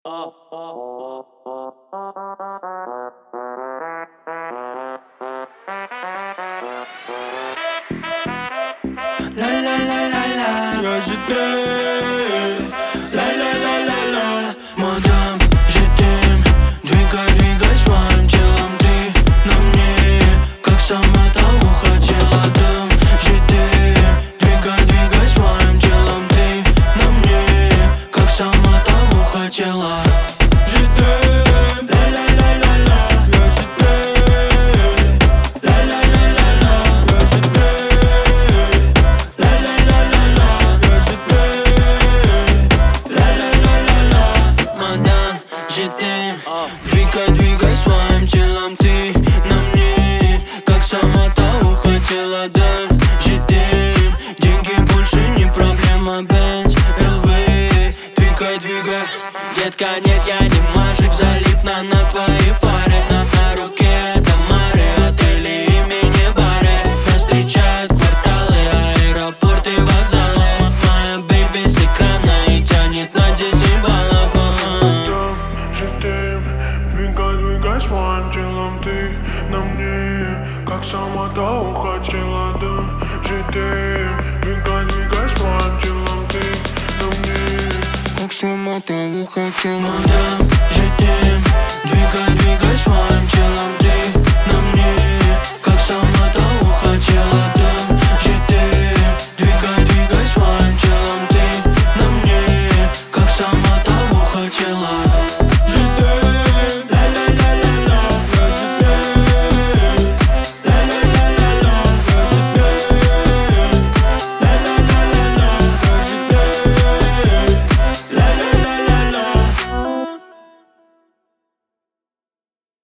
La la la la la, я же ты. La la la la la, мадам, je t'aime. Двигай своим телом ты на мне, как сама того хотела, дам. Je t'aime. Двигай своим телом ты на мне, как сама того хотела. Je t'aime. La la la la la, я же t'aime. La la la la la, я же t'aime. La la la la la, я же t'aime. La la la la la, мадам, je t'aime. Двигай своим телом ты на мне, как сама того хотела, да. Je t'aime. Деньги больше не проблема, Benz, LV. Двигай, детка, нет, я не мажик. Залипна на твоей фаре, на руке это море. Отели имени Барри нас встречают кварталы, аэропорты, вокзалы. Моя бэйби с экрана и тянет на 10 баллов. Je t'aime. Двигай своим телом ты на мне, как сама того хотела, да. Je t'aime. Двигай своим телом ты на мне, Как сама того хотела, мадам, je t'aime. Двигай своим телом